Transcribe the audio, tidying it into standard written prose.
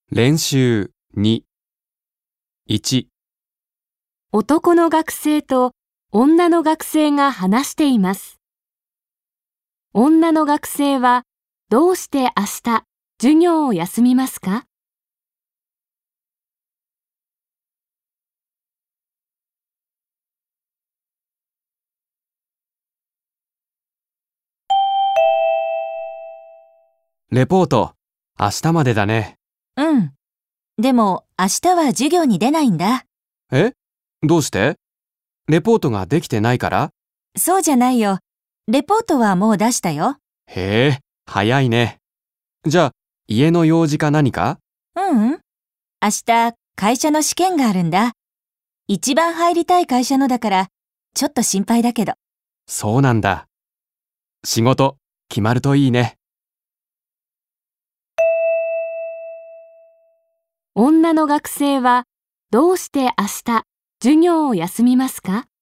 練習2、1、 男の学生と女の学生が話しています。女の学生はどうして明日授業を休みますか？ レポート、明日までだね。 うん。でも明日は授業に出ないんだ。 え？どうして？レポートができてないから？ そうじゃないよ。レポートはもう出したよ。 へえ、早いね。じゃあ、家の用事か何か？ ううん。明日会社の試験があるんだ。一番入りたい会社のだからちょっと心配だけど。 そうなんだ。仕事、決まるといいね。 女の学生はどうして明日授業を休みますか？